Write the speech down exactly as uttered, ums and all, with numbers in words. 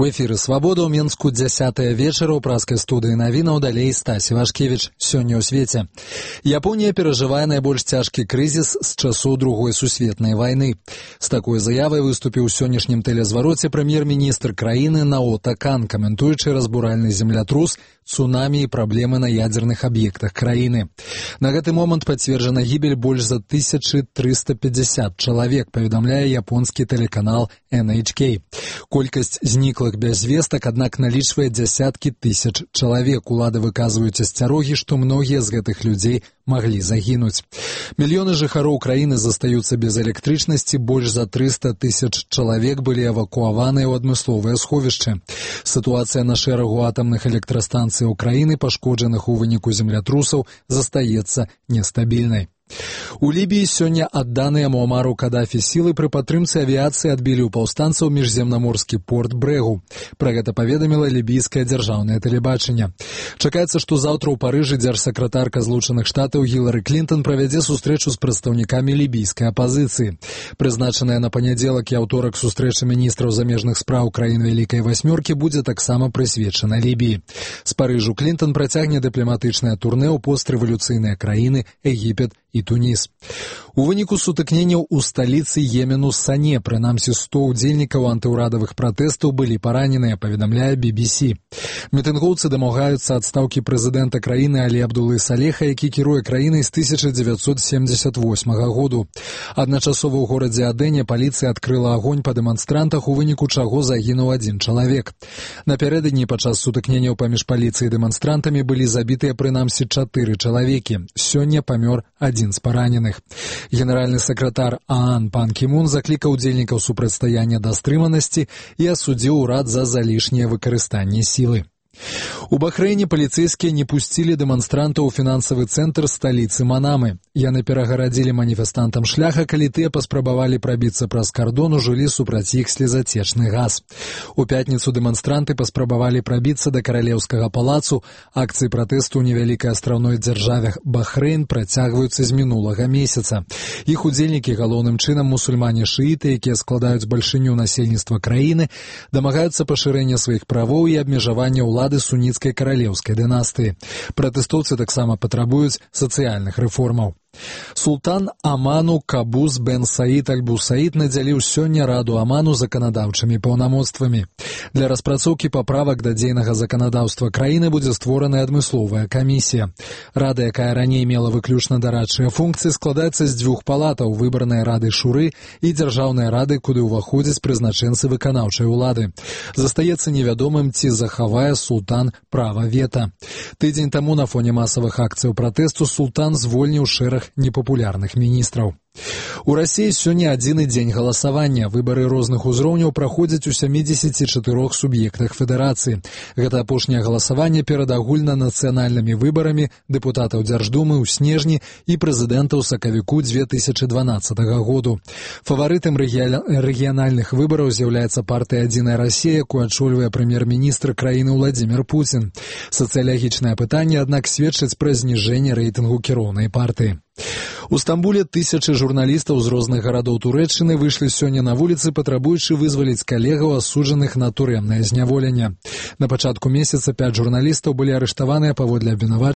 У эфіры «Свабода» ў Менску дзясятая вечара ў праскай студыі навінаў, далей Стась Івашкевіч. Сёння ў свеце. Японія перажывае найбольш цяжкі крызіс з часоў Другой сусветнай вайны. З такой заявай выступіў у сённяшнім тэлезвароце прэм'ер-міністр краіны Наото Кан, каментуючы разбуральны землятрус, цунамі і праблемы на ядзерных аб'ектах краіны. На гэты момант пацверджана гібель больш за тысяча трыста пятьдесят чалавек, паведамляе японскі тэлеканал эн эйч кей. Колькасць зніклых без вестак, аднак налічвае дзясяткі тысяч чалавек. Улады выказваюць асцярогі, што многія з гэтых людзей маглі загінуць. Мільёны жыхароў краіны застаюцца без электрычнасці, больш за трыста тысяч чалавек былі эвакуаваныя ў адмысловыя сховішчы. Сітуацыя на шэрагу атамных электрастанцый Украіны, пашкоджаных у выніку землятрусаў, застаецца нестабільнай. У Лібіі сёння адданыя Муамару Кадафі сілы пры падтрымцы авіяцыі адбілі ў паўстанцаў міжземнаморскі порт Брэгу. Пра гэта паведаміла лібійскае дзяржаўнае тэлебачанне. Чакаецца, што заўтра ў Парыжы дзяржсакратарка Злучаных Штатаў Гілары Клінтон правядзе сустрэчу з прадстаўнікамі лібійскай апазіцыі. Прызначаная на панядзелак і аўторак сустрэча міністраў замежных спраў краін Вялікай Васьмёркі будзе таксама прысвечана Лібіі. З Парыжу Клінтон працягне дыпламатычнае турнэ ў пострэвалюцыйныя краіны Егіпет і Туніс. У выніку сутыкненняў у сталіцы Йемену Сане прынамсі сто ўдзельнікаў антыўрадавых пратэстаў былі параненыя, паведамляе би би сі. Мітынгоўцы дамагаюцца адстаўкі прэзідэнта краіны Алі Абдулы Салеха, які кіруе краінай з тысяча дзевяцьсот семдзесят восьмага году. Адначасова ў горадзе Адэне паліцыя адкрыла агонь па дэманстрантах, у выніку чаго загінуў адзін чалавек. Напярэдадні падчас сутыкненняў паміж паліцыяй і дэманстрантамі былі забітыя прынамсі чатыры чалавекі. Сёння памёр адзін з параненых. Генеральны сакратар ААН Пан Кі Мун заклікаў удзельнікаў супрацьстаяння да стрыманасці і асудзіў урад за залішняе выкарыстанне сілы. У Бахрэйне паліцэйскія не пусцілі дэманстрантаў у фінансавы цэнтр сталіцы Манамы. Яны перагарадзілі маніфестантам шляха, калі тыя паспрабавалі прабіцца праз кардон, ужылі супраць іх слезацечны газ. У пятніцу дэманстранты паспрабавалі прабіцца да каралеўскага палацу. Акцыі пратэсту ў невялікай астраўной дзяржаве Бахрэйн працягваюцца з мінулага месяца. Іх удзельнікі, галоўным чынам мусульмане-шыіты, якія складаюць бальшыню насельніцтва краіны, дамагаюцца пашырэння сваіх правоў і абмежавання ўлады суніцкай каралеўскай дынастыі. Пратэстоўцы таксама патрабуюць сацыяльных рэформаў. Султан Аману Кабус бен Саід аль-Бусаід надзяліў сёння Раду Аману заканадаўчымі паўнамоцтвамі. Для распрацоўкі паправак да дзейнага заканадаўства краіны будзе створаная адмысловая камісія. Рада, якая раней мела выключна дарадчыя функцыі, складаецца з дзвюх палатаў: выбарнай рады шуры і дзяржаўнай рады, куды ўваходзяць прызначэнцы выканаўчай улады. Застаецца невядомым, ці захавае султан права вета. Тыдзень таму на фоне масавых акцыяў пратэсту султан звольніў шэраг непапулярных міністраў. У Расіі сёння адзіны дзень галасавання. Выбары розных узроўняў праходзяць у сямідзесяці чатырох суб'ектах федэрацыі. Гэта апошняе галасаванне перад агульнанацыянальнымі выбарамі дэпутатаў Дзярждумы ў снежні і прэзідэнта ў сакавіку дзве тысячы дванаццатага году. Фаварытам рэгіянальных выбараў з'яўляецца партыя «Адзіная Расія», якую ачольвае прэм'ер-міністр краіны Уладзімір Пуцін. Сацыялагічнае пытанне, аднак, сведчыць пра зніжэнне рэйтынгу кіроўнай партыі. У Стамбуле тысячы журналістаў з розных гарадоў Турэччыны выйшлі сёння на вуліцы, патрабуючы вызваліць калегаў, асуджаных на турэмнае зняволенне. На пачатку месяца пяць журналістаў былі арыштаваныя паводле абвінавачвання